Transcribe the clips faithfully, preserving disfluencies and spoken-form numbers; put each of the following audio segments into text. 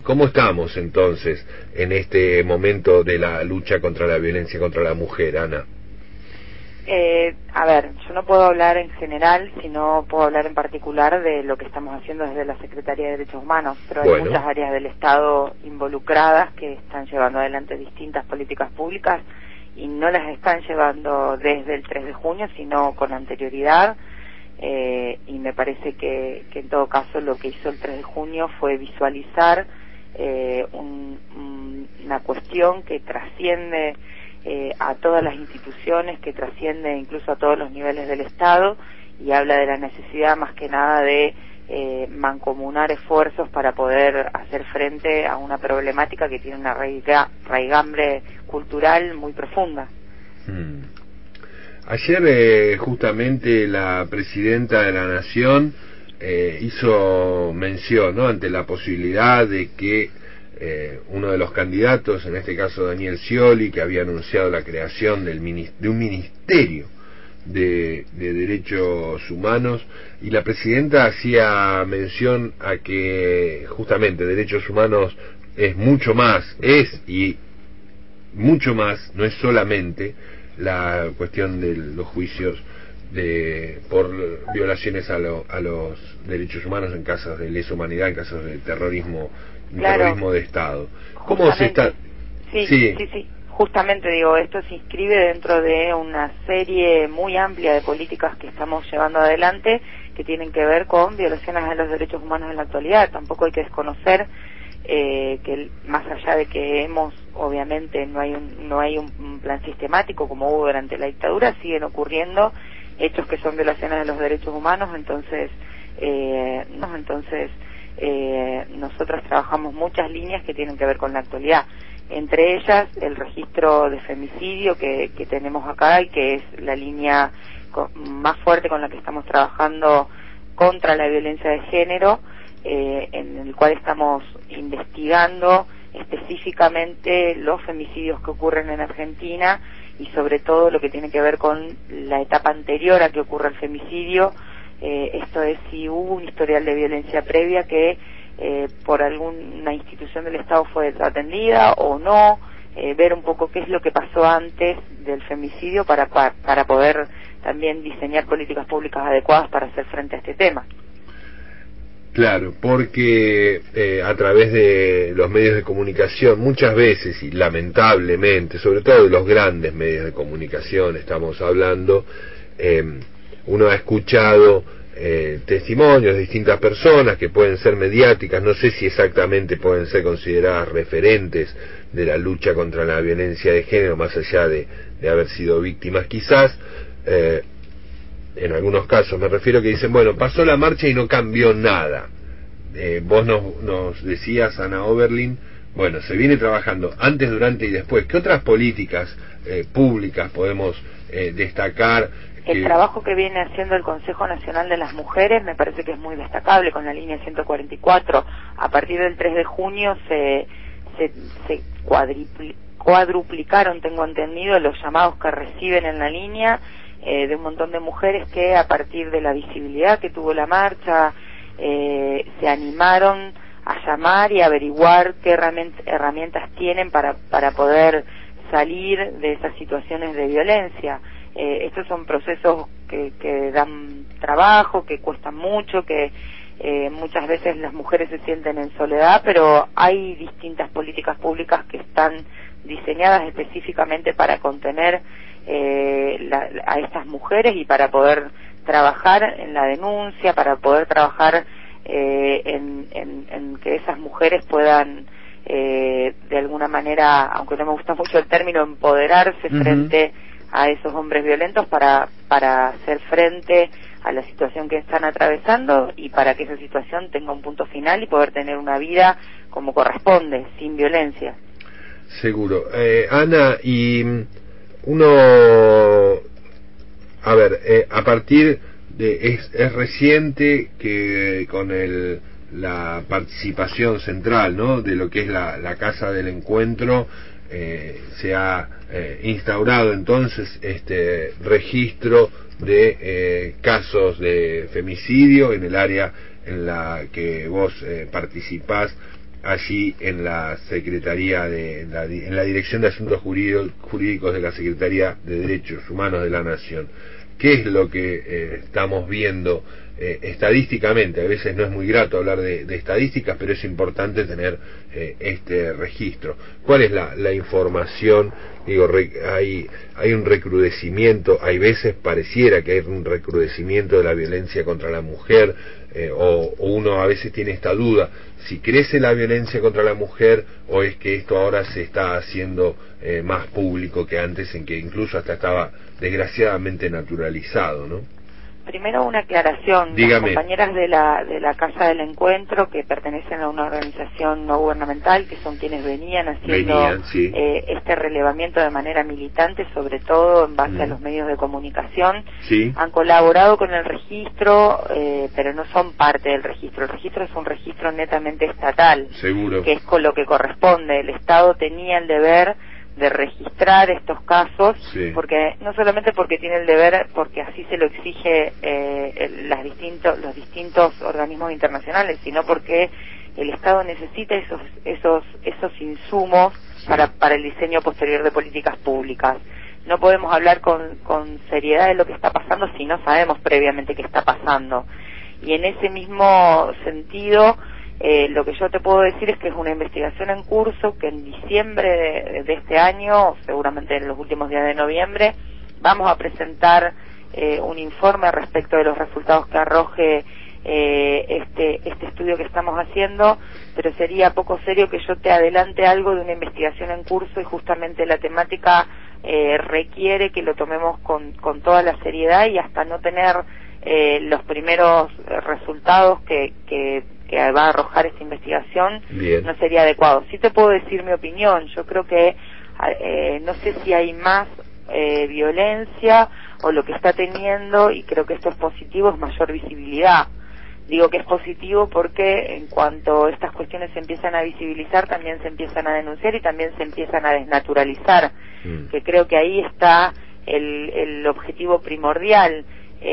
¿Cómo estamos entonces en este momento de la lucha contra la violencia contra la mujer, Ana? Eh, a ver, yo no puedo hablar en general, sino puedo hablar en particular de lo que estamos haciendo desde la Secretaría de Derechos Humanos, pero hay Bueno. muchas áreas del Estado involucradas que están llevando adelante distintas políticas públicas y no las están llevando desde el tres de junio, sino con anterioridad, eh, y me parece que, que en todo caso lo que hizo el tres de junio fue visualizar eh, un, un, una cuestión que trasciende Eh, a todas las instituciones, que trasciende incluso a todos los niveles del Estado, y habla de la necesidad más que nada de eh, mancomunar esfuerzos para poder hacer frente a una problemática que tiene una raiga, raigambre cultural muy profunda. Hmm. Ayer eh, justamente la presidenta de la Nación eh, hizo mención, ¿no?, ante la posibilidad de que Eh, uno de los candidatos, en este caso Daniel Scioli, que había anunciado la creación del de un ministerio de, de derechos humanos, y la presidenta hacía mención a que justamente derechos humanos es mucho más, es y mucho más, no es solamente la cuestión de los juicios de por violaciones a, lo, a los derechos humanos en casos de lesa humanidad, en casos de terrorismo, Claro, terrorismo de Estado. ¿Cómo se está? Sí, sí, sí, sí. Justamente digo, esto se inscribe dentro de una serie muy amplia de políticas que estamos llevando adelante que tienen que ver con violaciones a los derechos humanos en la actualidad. Tampoco hay que desconocer eh, que más allá de que hemos, obviamente, no hay un, no hay un, un plan sistemático como hubo durante la dictadura, siguen ocurriendo hechos que son violaciones de los derechos humanos. Entonces, eh, no, entonces eh, nosotros trabajamos muchas líneas que tienen que ver con la actualidad. Entre ellas el registro de femicidio que, que tenemos acá y que es la línea con, más fuerte con la que estamos trabajando contra la violencia de género, eh, en el cual estamos investigando específicamente los femicidios que ocurren en Argentina y sobre todo lo que tiene que ver con la etapa anterior a que ocurra el femicidio. Eh, esto es si hubo un historial de violencia previa que eh, por alguna institución del Estado fue atendida o no, eh, ver un poco qué es lo que pasó antes del femicidio para, para, para poder también diseñar políticas públicas adecuadas para hacer frente a este tema. Claro, porque eh, a través de los medios de comunicación, muchas veces, y lamentablemente, sobre todo de los grandes medios de comunicación estamos hablando, eh, uno ha escuchado eh, testimonios de distintas personas que pueden ser mediáticas, no sé si exactamente pueden ser consideradas referentes de la lucha contra la violencia de género, más allá de, de haber sido víctimas quizás, eh, en algunos casos me refiero, que dicen, bueno, pasó la marcha y no cambió nada. Eh, vos nos, nos decías, Ana Oberlin, bueno, se viene trabajando antes, durante y después. ¿Qué otras políticas eh, públicas podemos eh, destacar? El que... trabajo que viene haciendo el Consejo Nacional de las Mujeres me parece que es muy destacable con la línea ciento cuarenta y cuatro. A partir del tres de junio se, se, se cuadripli, cuadruplicaron, tengo entendido, los llamados que reciben en la línea eh, de un montón de mujeres que a partir de la visibilidad que tuvo la marcha eh, se animaron a llamar y averiguar qué herramientas, herramientas tienen para, para poder salir de esas situaciones de violencia. Eh, estos son procesos que, que dan trabajo, que cuestan mucho, que eh, muchas veces las mujeres se sienten en soledad, pero hay distintas políticas públicas que están diseñadas específicamente para contener eh, la, a estas mujeres y para poder trabajar en la denuncia, para poder trabajar eh, en, en, en que esas mujeres puedan eh, de alguna manera, aunque no me gusta mucho el término, empoderarse uh-huh. frente a esos hombres violentos para, para hacer frente a la situación que están atravesando y para que esa situación tenga un punto final y poder tener una vida como corresponde, sin violencia. Seguro. Eh, Ana, y uno, a ver, eh, a partir de, es, es reciente que con el la participación central, ¿no?, de lo que es la, la Casa del Encuentro, eh, se ha eh, instaurado entonces este registro de eh, casos de femicidio en el área en la que vos eh, participás allí en la Secretaría de en la, en la Dirección de Asuntos Jurídicos de la Secretaría de Derechos Humanos de la Nación. ¿Qué es lo que eh, estamos viendo eh, estadísticamente? A veces no es muy grato hablar de, de estadísticas, pero es importante tener eh, este registro. ¿Cuál es la, la información? Digo, re, hay, hay un recrudecimiento, hay veces pareciera que hay un recrudecimiento de la violencia contra la mujer, eh, o, o uno a veces tiene esta duda, si crece la violencia contra la mujer o es que esto ahora se está haciendo eh, más público que antes, en que incluso hasta estaba desgraciadamente naturalizado, ¿no? Primero una aclaración. Dígame. Las compañeras de la de la Casa del Encuentro, que pertenecen a una organización no gubernamental, que son quienes venían haciendo Venían, sí. eh, este relevamiento de manera militante, sobre todo en base mm. a los medios de comunicación, sí. han colaborado con el registro, eh, pero no son parte del registro. El registro es un registro netamente estatal. Seguro. Que es con lo que corresponde. El Estado tenía el deber de registrar estos casos, sí. porque no solamente porque tiene el deber, porque así se lo exige eh, el, las distintos, los distintos organismos internacionales, sino porque el Estado necesita esos esos esos insumos sí. para para el diseño posterior de políticas públicas. No podemos hablar con, con seriedad de lo que está pasando si no sabemos previamente qué está pasando. Y en ese mismo sentido, Eh, lo que yo te puedo decir es que es una investigación en curso, que en diciembre de, de este año, seguramente en los últimos días de noviembre, vamos a presentar eh, un informe respecto de los resultados que arroje eh, este, este estudio que estamos haciendo, pero sería poco serio que yo te adelante algo de una investigación en curso, y justamente la temática eh, requiere que lo tomemos con, con toda la seriedad, y hasta no tener eh, los primeros resultados que, que que va a arrojar esta investigación, Bien. no sería adecuado. Sí te puedo decir mi opinión. Yo creo que eh, no sé si hay más eh, violencia o lo que está teniendo, y creo que esto es positivo, es mayor visibilidad. Digo que es positivo porque en cuanto estas cuestiones se empiezan a visibilizar, también se empiezan a denunciar y también se empiezan a desnaturalizar, mm. que creo que ahí está el, el objetivo primordial,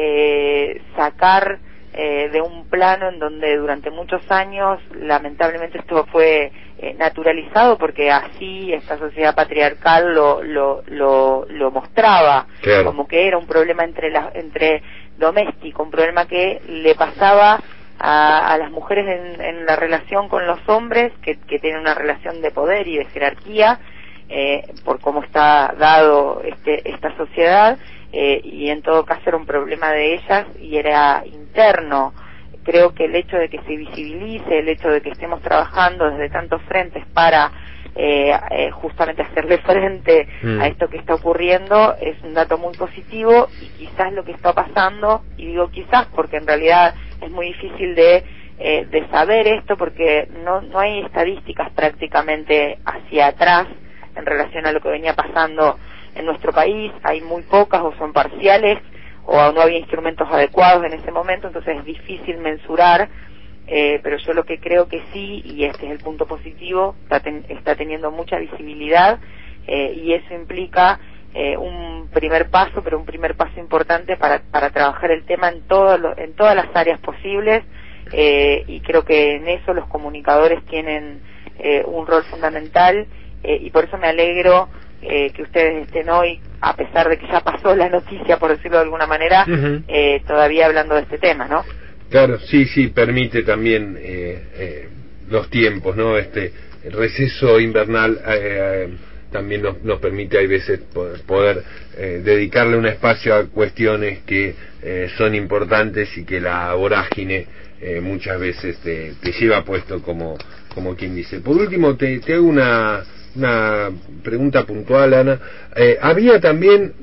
eh, sacar Eh, de un plano en donde durante muchos años lamentablemente esto fue eh, naturalizado, porque así esta sociedad patriarcal lo lo lo, lo mostraba, claro. como que era un problema entre la, entre doméstico, un problema que le pasaba a, a las mujeres en, en la relación con los hombres, que, que tienen una relación de poder y de jerarquía, eh, por cómo está dado este esta sociedad. Eh, y en todo caso era un problema de ellas y era interno. Creo que el hecho de que se visibilice, el hecho de que estemos trabajando desde tantos frentes para eh, eh, justamente hacerle frente mm. a esto que está ocurriendo, es un dato muy positivo, y quizás lo que está pasando, y digo quizás porque en realidad es muy difícil de, eh, de saber esto, porque no, no hay estadísticas prácticamente hacia atrás en relación a lo que venía pasando en nuestro país. Hay muy pocas, o son parciales, o no había instrumentos adecuados en ese momento, entonces es difícil mensurar, eh, pero yo lo que creo que sí, y este es el punto positivo, está, ten, está teniendo mucha visibilidad, eh, y eso implica eh, un primer paso, pero un primer paso importante para, para trabajar el tema en, todo lo, en todas las áreas posibles, eh, y creo que en eso los comunicadores tienen eh, un rol fundamental, eh, y por eso me alegro Eh, que ustedes estén hoy, a pesar de que ya pasó la noticia, por decirlo de alguna manera, uh-huh. eh, todavía hablando de este tema, ¿no? Claro, sí, sí, permite también eh, eh, los tiempos, ¿no? Este el receso invernal eh, eh, también nos, nos permite, hay veces, poder, poder eh, dedicarle un espacio a cuestiones que eh, son importantes, y que la vorágine eh, muchas veces te, te lleva puesto, como, como quien dice. Por último, te, te hago una una pregunta puntual, Ana. Eh, ¿Había también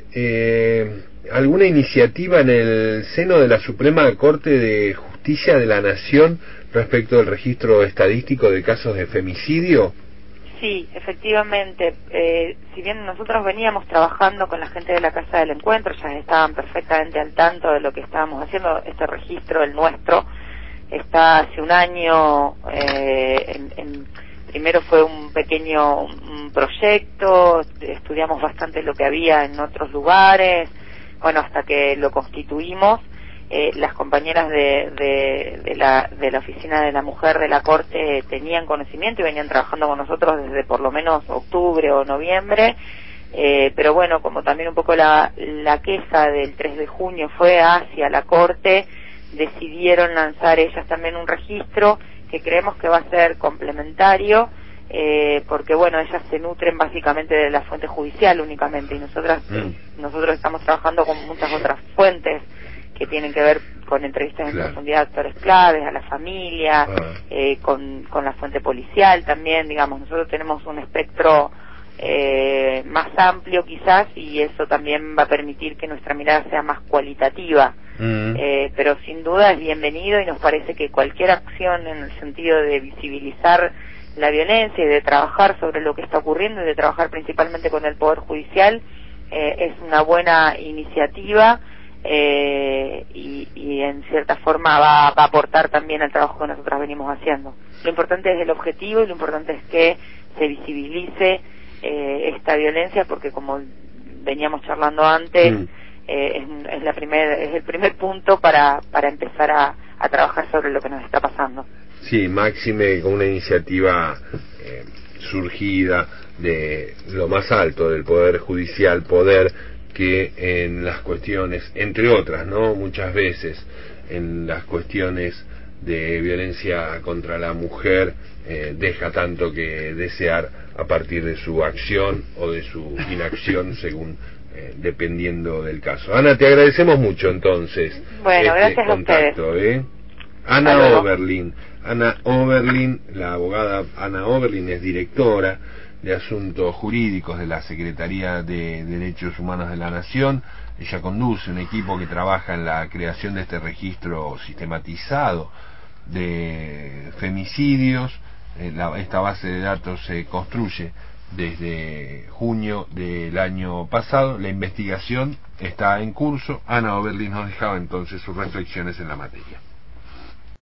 eh, alguna iniciativa en el seno de la Suprema Corte de Justicia de la Nación respecto del registro estadístico de casos de femicidio? Sí, efectivamente. Eh, si bien nosotros veníamos trabajando con la gente de la Casa del Encuentro, ya estaban perfectamente al tanto de lo que estábamos haciendo. Este registro, el nuestro, está hace un año eh, en, en primero fue un pequeño un proyecto, estudiamos bastante lo que había en otros lugares, bueno, hasta que lo constituimos, eh, las compañeras de, de, de, la, de la Oficina de la Mujer de la Corte tenían conocimiento y venían trabajando con nosotros desde por lo menos octubre o noviembre, eh, pero bueno, como también un poco la, la queja del tres de junio fue hacia la Corte, decidieron lanzar ellas también un registro que creemos que va a ser complementario, eh, porque bueno, ellas se nutren básicamente de la fuente judicial únicamente, y nosotras mm. nosotros estamos trabajando con muchas otras fuentes que tienen que ver con entrevistas en claro. profundidad a actores claves, a la familia, ah. eh, con, con la fuente policial también, digamos, nosotros tenemos un espectro eh, más amplio quizás, y eso también va a permitir que nuestra mirada sea más cualitativa. Mm. Eh, pero sin duda es bienvenido, y nos parece que cualquier acción en el sentido de visibilizar la violencia y de trabajar sobre lo que está ocurriendo y de trabajar principalmente con el Poder Judicial eh, es una buena iniciativa, eh, y, y en cierta forma va, va a aportar también al trabajo que nosotros venimos haciendo. Lo importante es el objetivo, y lo importante es que se visibilice eh, esta violencia, porque como veníamos charlando antes, mm. Eh, es, es la primer, es el primer punto para, para empezar a, a trabajar sobre lo que nos está pasando. Sí, máxime con una iniciativa eh, surgida de lo más alto del Poder Judicial, poder que en las cuestiones, entre otras, ¿no? Muchas veces en las cuestiones de violencia contra la mujer eh, deja tanto que desear a partir de su acción o de su inacción según Eh, dependiendo del caso. Ana, te agradecemos mucho entonces bueno, este contacto, a ¿eh? Ana Oberlin, Ana Oberlin, la abogada Ana Oberlin es directora de Asuntos Jurídicos de la Secretaría de Derechos Humanos de la Nación. Ella conduce un equipo que trabaja en la creación de este registro sistematizado de femicidios. Eh, la, esta base de datos se construye desde junio del año pasado. La investigación está en curso. Ana Oberlin nos dejaba entonces sus reflexiones en la materia.